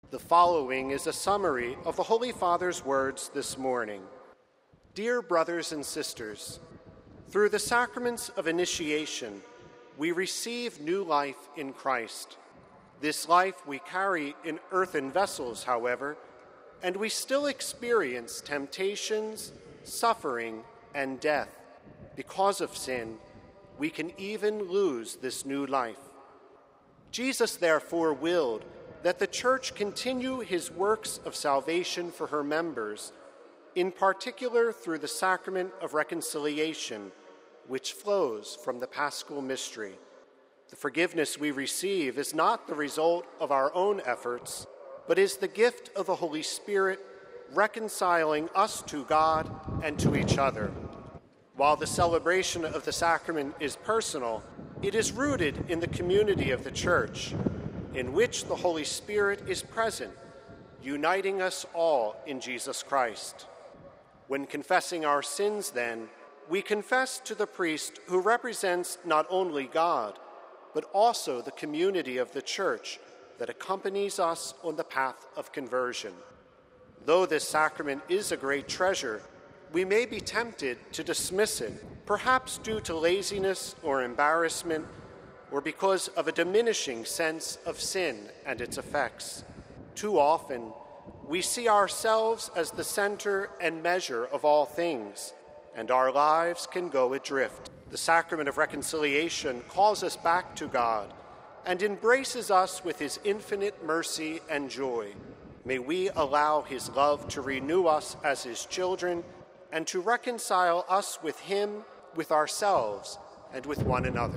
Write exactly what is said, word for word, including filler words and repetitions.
The following is a summary of the Holy Father's words this morning. Dear brothers and sisters, through the sacraments of initiation, we receive new life in Christ. This life we carry in earthen vessels, however, and we still experience temptations, suffering, and death. Because of sin, we can even lose this new life. Jesus, therefore, willed that the Church continue his works of salvation for her members, in particular through the sacrament of reconciliation, which flows from the Paschal mystery. The forgiveness we receive is not the result of our own efforts, but is the gift of the Holy Spirit reconciling us to God and to each other. While the celebration of the sacrament is personal, it is rooted in the community of the Church, in which the Holy Spirit is present, uniting us all in Jesus Christ. When confessing our sins, then, we confess to the priest who represents not only God, but also the community of the Church that accompanies us on the path of conversion. Though this sacrament is a great treasure, we may be tempted to dismiss it, perhaps due to laziness or embarrassment, or because of a diminishing sense of sin and its effects. Too often, we see ourselves as the center and measure of all things, and our lives can go adrift. The sacrament of reconciliation calls us back to God and embraces us with his infinite mercy and joy. May we allow his love to renew us as his children and to reconcile us with him, with ourselves, and with one another.